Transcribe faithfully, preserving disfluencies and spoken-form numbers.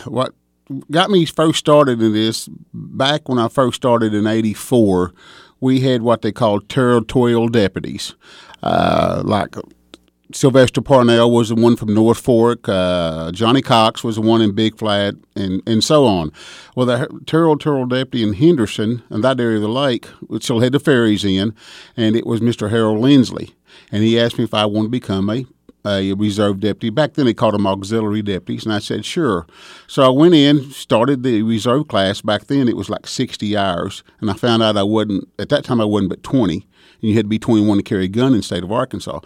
what got me first started in this, back when I first started in eighty-four, we had what they called territorial deputies. Uh, like Sylvester Parnell was the one from North Fork, uh, Johnny Cox was the one in Big Flat, and, and so on. Well, the territorial deputy in Henderson, and that area of the lake, which still had the ferries in, and it was Mister Harold Lindsley. And he asked me if I wanted to become a a reserve deputy. Back then they called them auxiliary deputies, and I said, sure. So I went in, started the reserve class. Back then it was like sixty hours, and I found out I wasn't, at that time I wasn't but twenty, and you had to be twenty-one to carry a gun in the state of Arkansas.